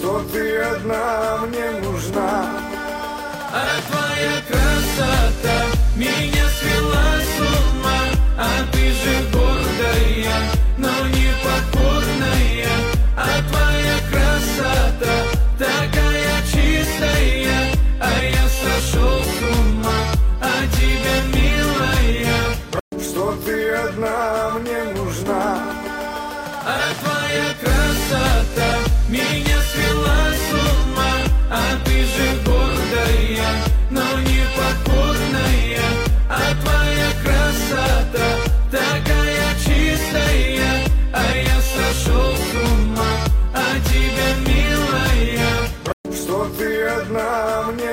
что ты одна мне нужна. А твоя красота меня свела с ума. А ты же гордая, но непокорная. А твоя красота такая чистая, а я сошел с ума от тебя, милая. Что ты одна мне нужна. А твоя красота меня свела с ума. А ты же гордая, но непокорная. А твоя красота такая чистая, а я сошел с ума от тебя, милая. Что ты одна мне